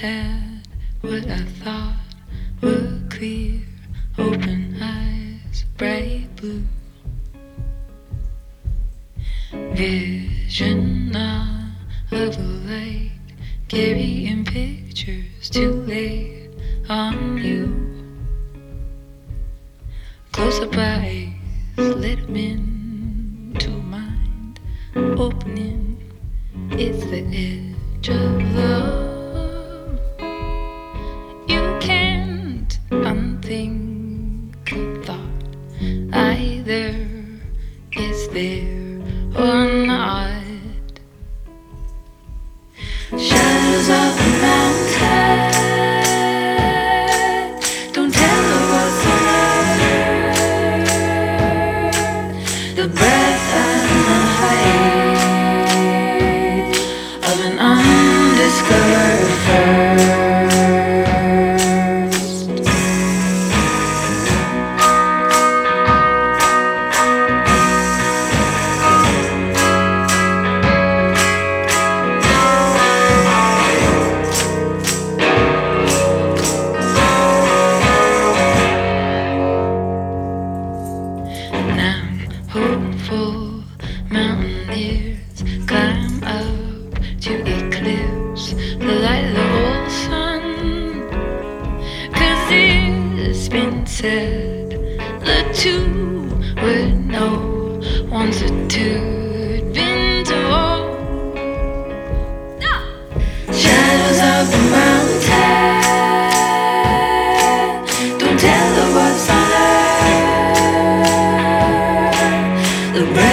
had what I thought were clear, open eyes, bright blue. Vision of a light, carrying pictures too late on you. Close up eyes, let 'em into mind, opening. It's the edge of love. You can't unthink a thought. Either it's there or not. Shadows of the mountain. Don't tell her what's on earth. The breath and the height of an undiscovered first. Now hopeful mountaineers climb up to eclipse the light of the old sun. 'Cause it's been said the two would know once the two'd been told. Shadows of the mountain. Don't tell her what's on earth. The